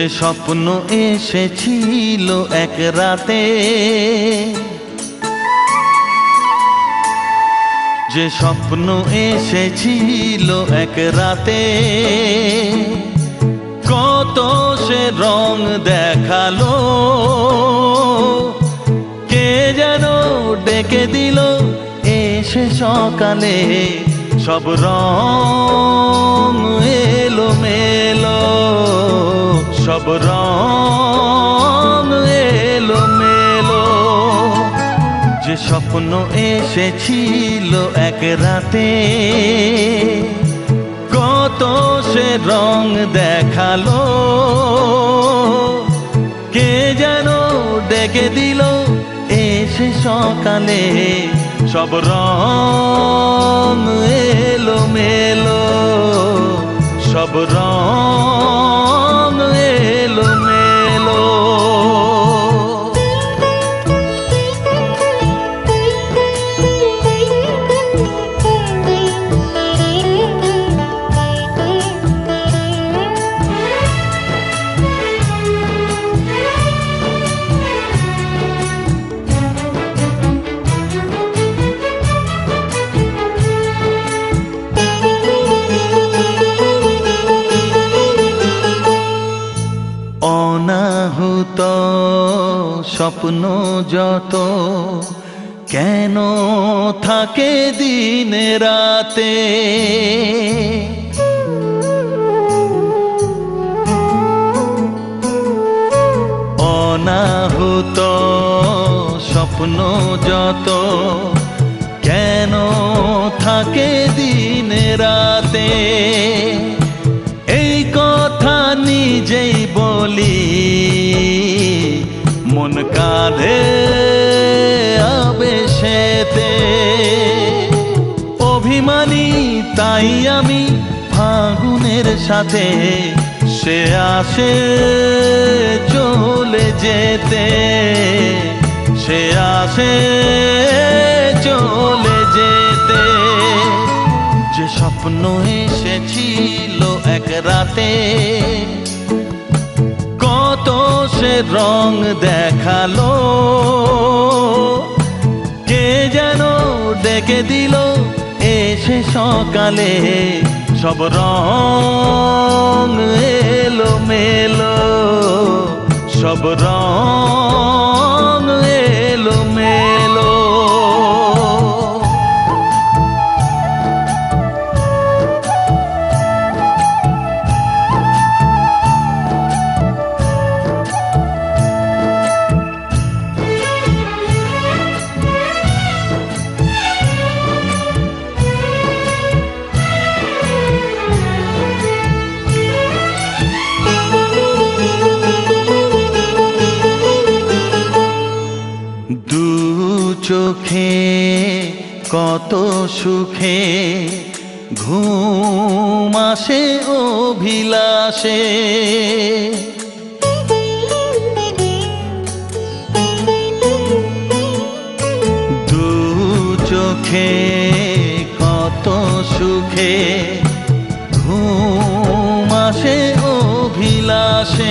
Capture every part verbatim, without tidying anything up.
স্বপ্ন এসেছিল এক রাতে, যে স্বপ্ন এসেছিল এক রাতে, কত সে রং দেখালো, কে যেন ডেকে দিল এসে সকালে, সব রং এলো মেলো, সব রং এলো মেলো। যে স্বপ্ন এসেছিল এক রাতে, কত সে রং দেখালো, কে যেন ডেকে দিল এসে সকালে, সব রং এলো মেলো, সব রং এলো মেলো। অনাহুত স্বপ্ন যত কেন থাকে দিন রাতে, অনাহুত স্বপ্ন যত কেন থাকে দিন রাতে, এই কথা নিজেই বলি মন কাঁদে আবেশেতে, অভিমানী তাই আমি ফাগুনের সাথে, সে আসে চলে যেতে, সে আসে চলে যেতে। যে স্বপ্ন এসেছিল এক রাতে, কত সে রং দেখালো, কে যেন ডেকে দিল এসে সকালে, সব রং এলো মেলো, সব রং এলো মেলো। দু চোখে কত সুখে ঘুম আসে অভিলাষে, দু চোখে কত সুখে ঘুম আসে অভিলাষে,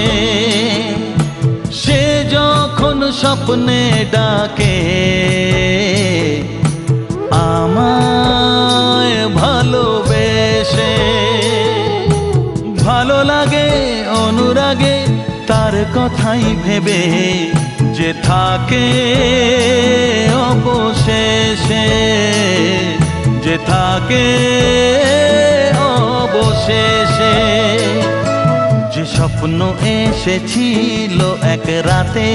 সে যখন স্বপ্নে ডাকে আমায় ভালোবেসে, ভালো লাগে অনুরাগে তার কথাই ভেবে, যে থাকে অবশেষে, যে থাকে অবশেষে। যে স্বপ্ন এসেছিল এক রাতে,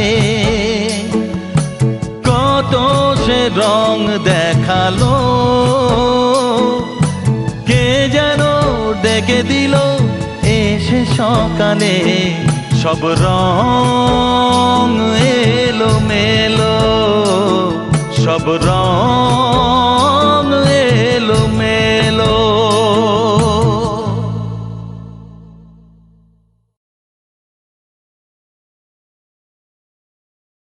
কত সে রং দেখালো, কে যেন ডেকে দিল এসে সকালে, সব রং এলো মেলো, সব রং